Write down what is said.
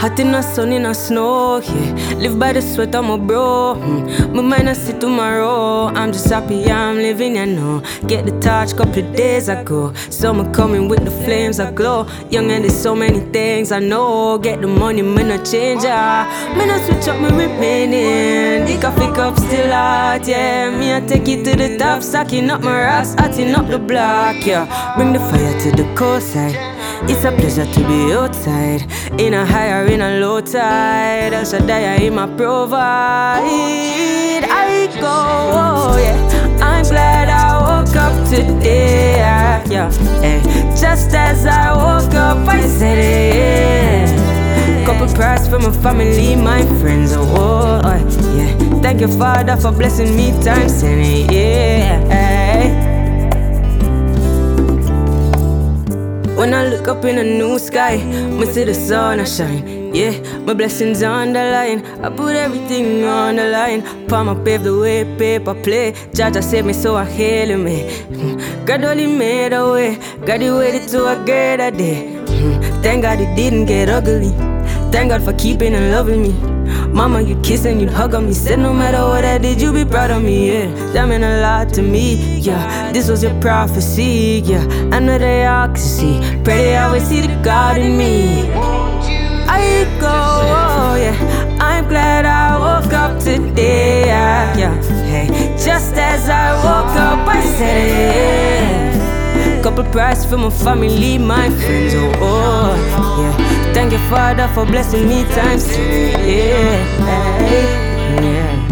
Hot in the sun, in the snow, yeah. Live by the sweat of my bro. My mind I see tomorrow. I'm just happy I'm living, you know. Get the torch couple of days ago. Summer coming with the flames I glow. Young and there's so many things I know. Get the money, me no change, yeah. Me no switch up, me remaining. The coffee cup still hot, yeah. Me I take it to the top, stacking up my rocks, hotting up the block, yeah. Bring the fire to the coastside. It's a pleasure to be outside. In a high or in a low tide, El Shaddai in my provide. I go, oh, yeah. I'm glad I woke up today, yeah. Hey. Just as I woke up, I said it, yeah. Couple prayers for my family, my friends, oh, yeah. Thank you, Father, for blessing me times 10, yeah. When I look up in a new sky, me see the sun a shine. Yeah, my blessings on the line. I put everything on the line. Palm pave the way, paper play. Jaja saved me, so I hail me. God only made a way. God you waited to a greater day. Thank God it didn't get ugly. Thank God for keeping and loving me. Mama, you kiss and you hug on me. Said no matter what I did, you be proud of me, yeah. That meant a lot to me, yeah. This was your prophecy, yeah. I know they all can see. Pray they always see the God in me. I go, oh, yeah. I'm glad I woke up today, yeah. Hey, just as I woke up, I said it, yeah. Couple prayers for my family, my friends, oh, yeah. Thank you, Father, for blessing me times, yeah.